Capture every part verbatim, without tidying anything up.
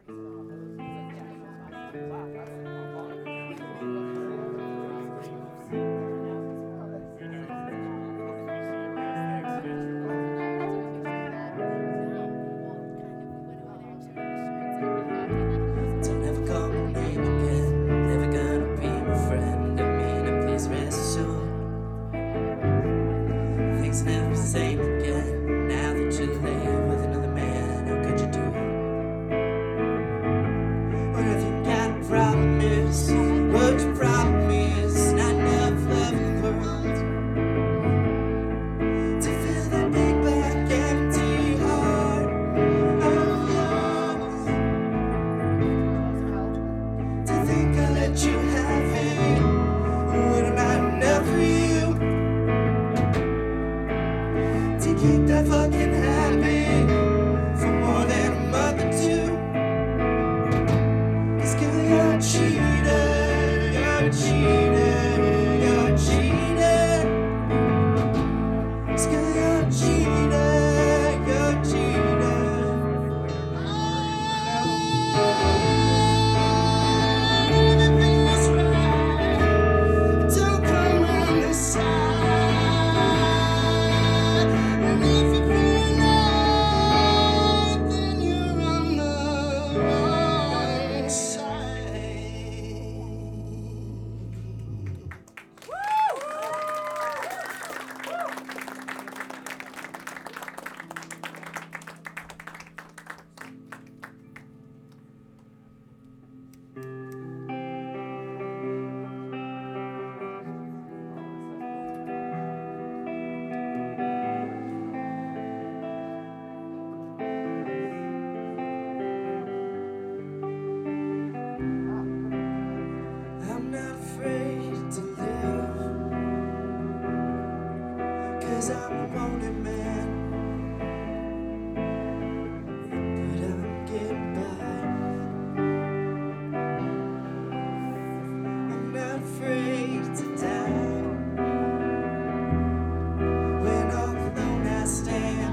Don't ever call my name again. Never gonna be my friend. I mean, and please rest assured, things never the same again. Now that you lay with another man, how could you do it? What if you got a problem is? What your problem is? Not enough love in the world to fill that big black empty heart of yours. To think I let you have it. What am I enough for you? To keep that fucking habit for more than a month or two. 'Cause girl, you're a cheater, you're a cheater, you're a cheater. 'Cause girl, you're a cheater, you're a cheater. Everything was right. Don't come round this side. And if you feel like, then you're on the wrong side. I'm not afraid to live, 'cause I'm a wanted man. But I'm getting by. I'm not afraid to die. When all alone I stand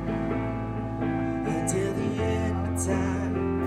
until the end of time.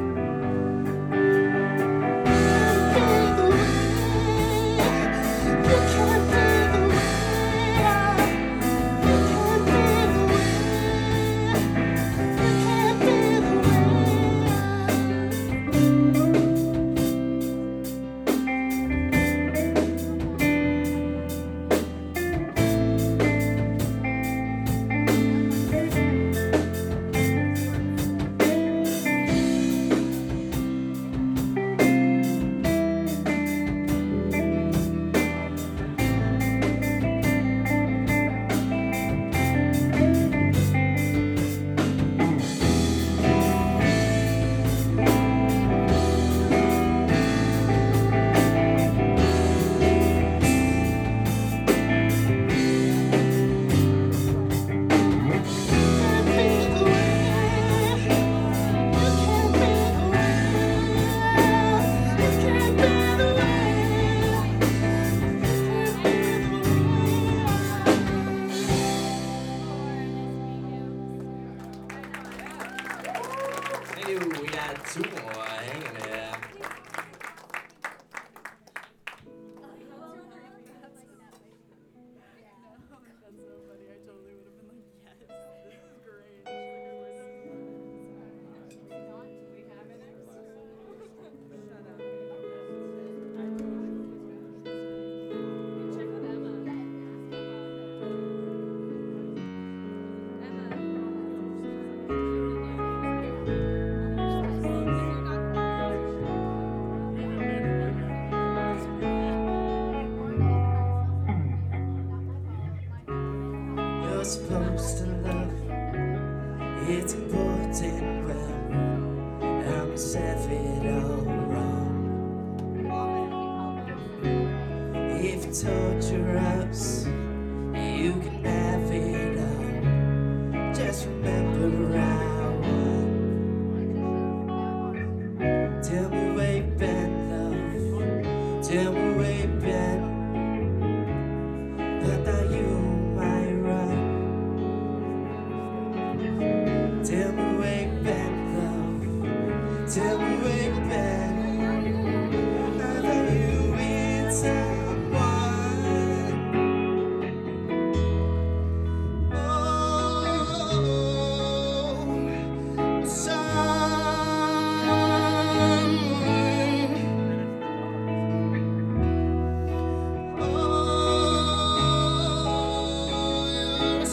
Hey, we got two more hanging there. You're supposed to love, it's important. Well, I'm a savage all wrong. If you torture us, you can have it all. Just remember I won. Tell me where you've been, love. Tell me where you've been. I thought you might run. Tell me where you've been, love. Tell me way back, I thought you with someone. Oh, someone. Oh, you're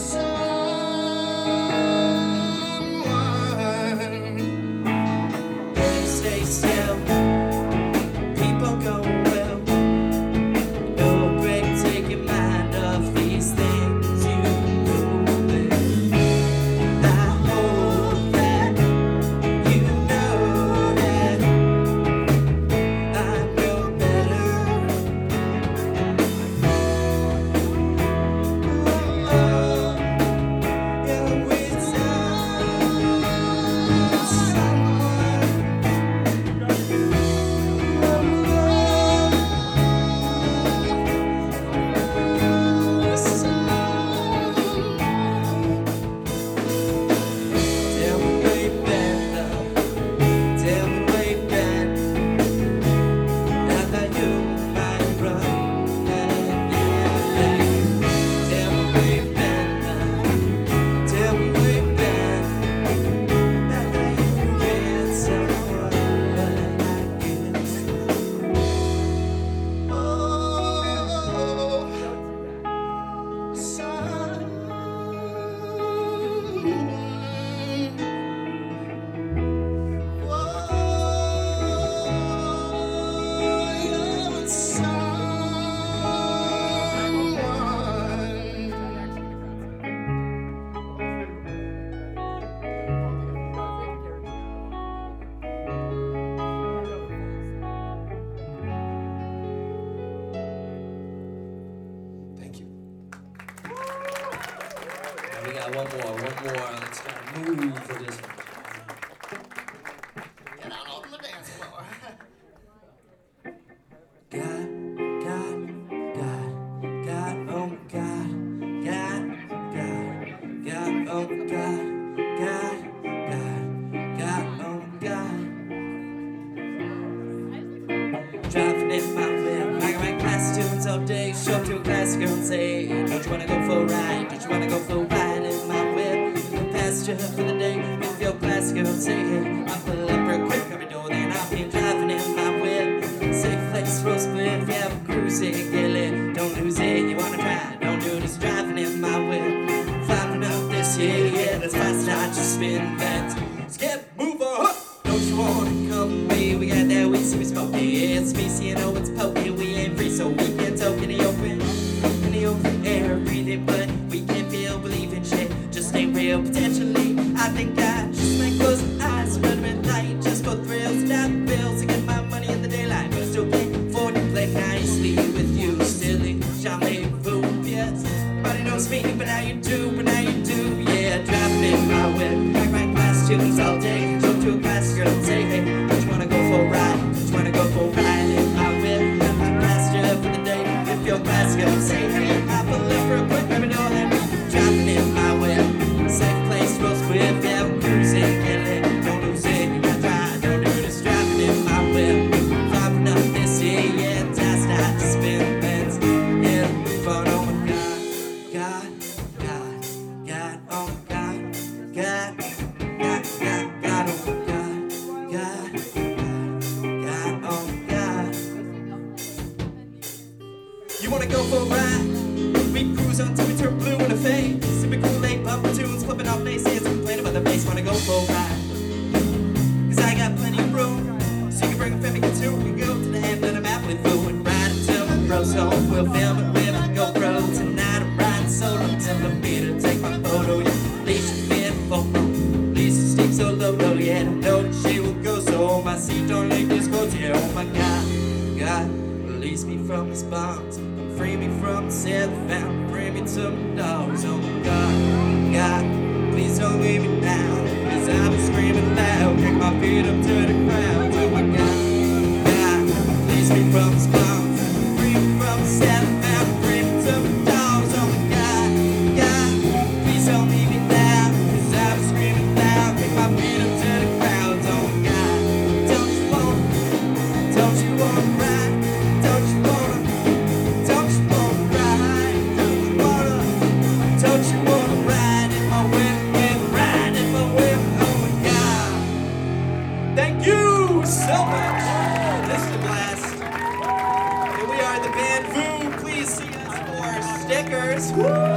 someone. Stay still, people go well. No break, take your mind off these things you know with. I hope that you know that I know better. Oh, you're with Tell me way back, love. Tell me way back. I thought you might run. Tell me way back, love. Tell me way back. I thought you had someone like you. Oh, someone. Thank you. We got one more, one more. Let's gotta move for this one. Get out on the dance floor. God, God, God, God, oh God, God, God, God, oh God, God, God, God, oh God. Driving in my whip, I got my class tunes all day. Show up to a class girl and say, don't you wanna go for a ride? Don't you wanna go for a ride in my whip? The pasture for the day. If your class girl say, hey, I'll pull up real quick, I'll be doing there and I'll be driving in my whip. Safe place, roast split, yeah, I'm cruising, get lit. Don't lose it, you wanna try? Don't do this, driving in my whip. Firing up this here, yeah, that's fast, not just spin fence. Skip, move on. Don't you wanna come with me? We got that weed, so we smoke it. Yeah, it's spicy, you know it's poking. We ain't free, so we can talk in the open. In the open air, breathing, but we can't feel, believe in shit. Just ain't real, potentially. I think I just might close my eyes, run at night, just for thrills, not bills, to get my money in the daylight. But still pay for to play nicely with you, silly, charming fool, yes. Nobody knows me, but now you do, but now you do, yeah. Driving in my whip, like my class tunes all day. Show to a class girl and say, hey, don't you wanna go for a ride? Don't you wanna go for a ride in my whip? Got my class job for the day. If your class girl say, hey, I'll pull up real quick, let me know that. Driving in my whip, safe place, roast whip, yeah, I'm cruising, get lit. Don't lose it, you gotta try, don't do this. Driving in my whip, firing up this here, yeah, that's not to spin fence. Yeah, move on, oh my God, God, God, God, oh my God, God, God, God, God, oh my God, God, God, God, oh my God. You wanna go for a ride? We cruise until we turn blue in the face. Sipping Kool-Aid, bumper tunes, flipping off laces, complaining about the bass. Wanna go for a ride? Cause I got plenty of room, so you can bring a family too. We can go to the end of the map with you and ride until my bros home. We'll film it with a GoPro tonight. I'm riding solo till the meter take my photo. Yeah, Lisa fit photo, Lisa sleeps so low, low. Yeah, I know that she will go so my seat don't like this goes. Yeah, oh my God, God, release me from these bonds. Free me from the seven found, bring me to my dogs. Oh my God, God, please don't leave me down. Cause I've been screaming loud, kick my feet up to the ground. Oh my God, God, release me from the bonds. Free me from the seven found, bring me to my dogs. Oh my God, God, please don't leave me down. Cause I've been screaming loud, kick my feet up to the ground. Oh my God, Woo!